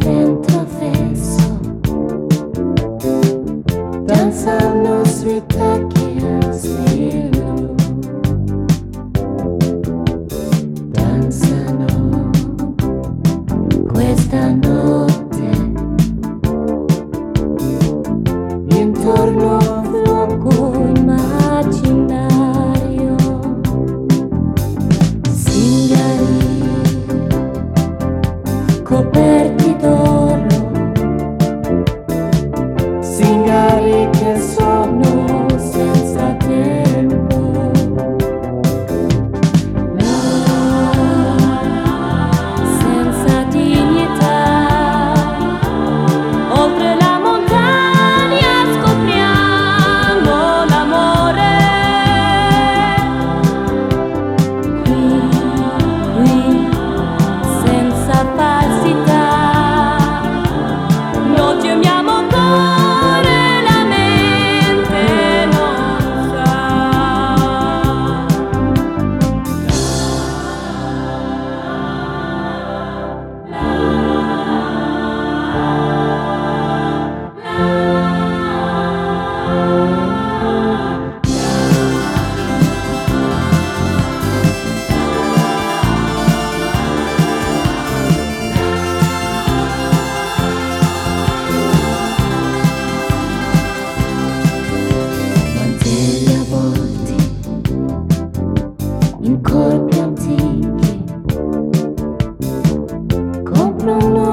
vento avveso, danzano sui tacchi al stilo, danzano questa notte intorno a un fuoco immaginario. Zingari coperti d'oro, zingari che sono senza tempo, senza dignità. Oltre la montagna scopriamo l'amore, qui senza falsità. Non gemiamo ancora, la mente non sa. Mantelli avvolti in corpi antichi coprono